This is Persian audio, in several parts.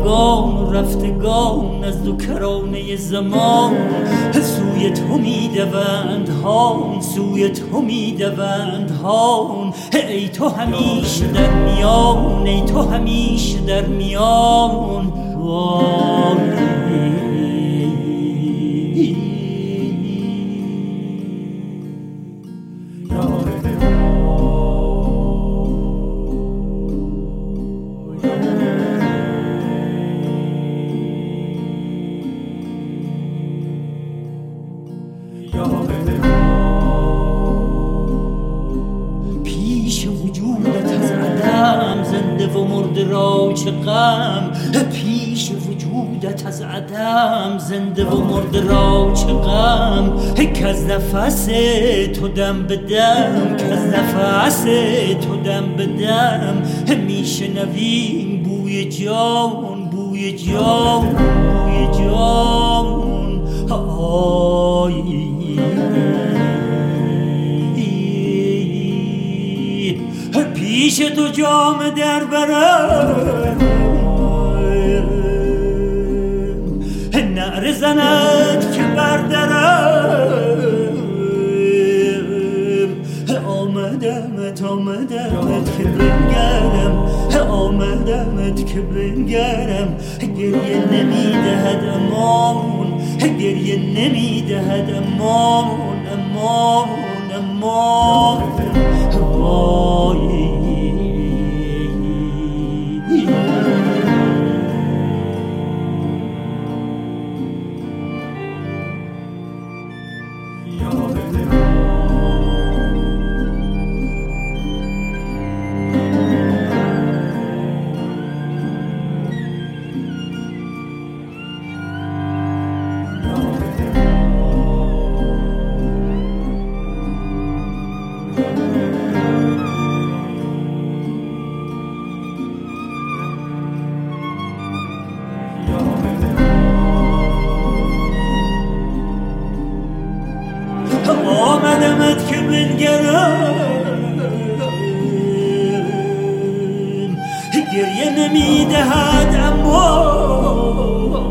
آمدگان و رفتگان از دو کرانه زمان سوی تو میدوند هان، سوی تو میدوند هان. ای تو همیشه در میان، ای تو همیشه در میان. پیش وجودت از عدم زنده و مرده را چه غم، پیش وجودت از عدم زنده و مرده را چه غم. که از نفس تو دم به دم، که از نفس تو دم به دم میشنویم بوی جان، بوی جان، بوی جان. پیش تو جام در برم نعره زند که بردرم. آمدمت آمدمت که بنگرم، آمدمت که بنگرم. گریه نمیدهد امان، گریه نمیدهد امان، امان، امان. آمدمت که بنگرم گریه نمیدهد امان.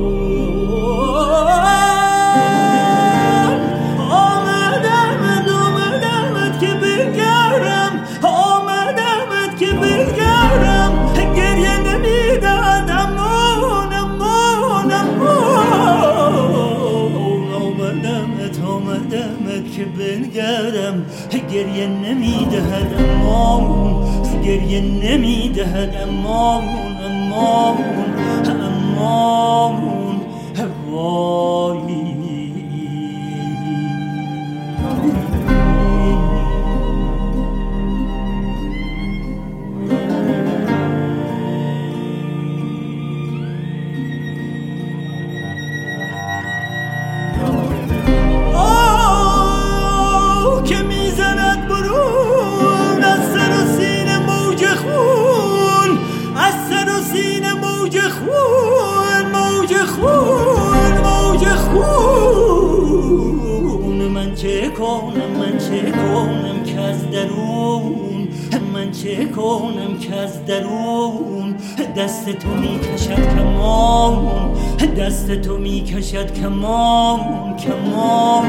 آمدمت که بنگرم، آمدمت که بنگرم. گریه نمیدهد امان، امان، امان. آمدمت که بنگرم گریه نمیدهد امان، گریه نمیدهد امان، امان، امان. وای که میزند برون از سر و سینه موج خون، از سر و سینه موج خون، موج خون، موج خون. من چه کنم، من چه کنم که از درون، من چه کنم که از درون دست تو میکشد کمان، دست تو میکشد کمان، کمان،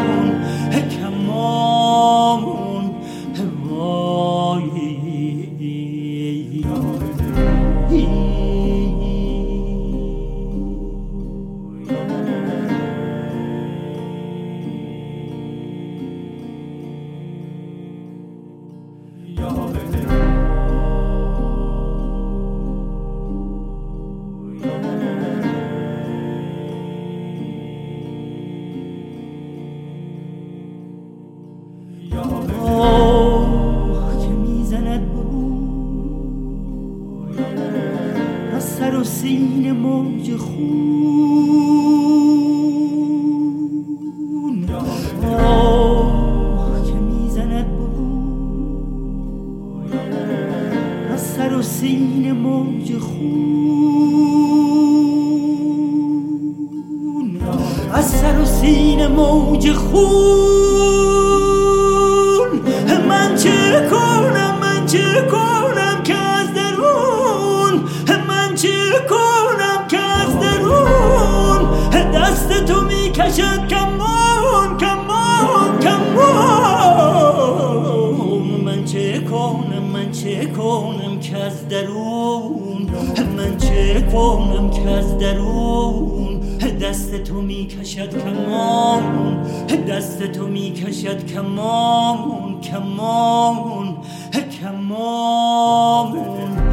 کمان. وای که میزند برون از سر و سینه موج خون. که میزند برون از سر و سینه موج خون، از سر و سینه موج خون. من چه کنم، من چه کنم که از درون، من چه کنم که میکشد کمان کمان کمان. من چه کنم که از درون، من چه کنم که از درون دست تو میکشد کمان، دست تو میکشد کمان کمان کمان.